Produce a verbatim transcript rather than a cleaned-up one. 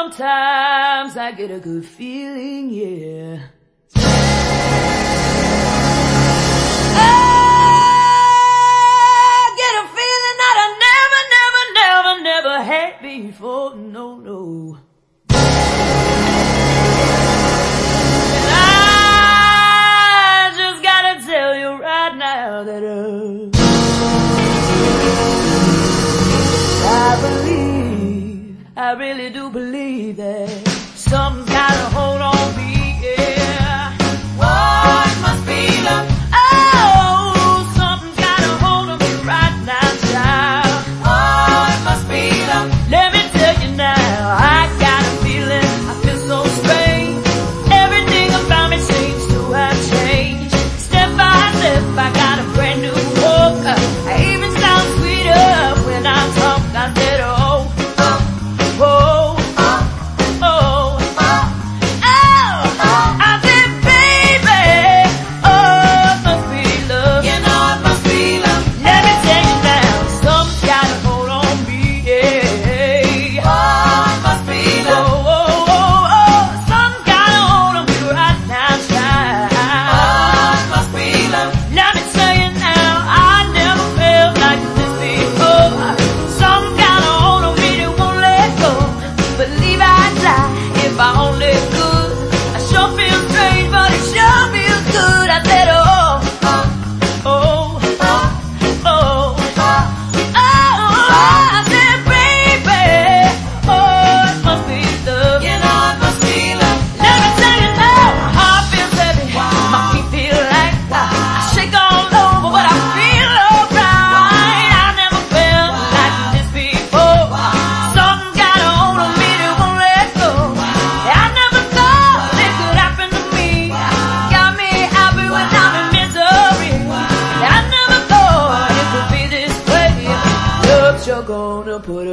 Sometimes I get a good feeling, yeah. I get a feeling that I never, never, never, never had before, no, no. And I just gotta tell you right now that uh, I believe, I really do believe that something's got a hold on me, yeah. Oh, it must be love. Oh, something's got a hold on me right now, child. Oh, it must be love. Let me tell you now, I got a feeling, I feel so strange. Everything about me seems to have changed. Step by step, I got a brand new walk. I even sound sweeter when I talk. I said, oh. You're gonna put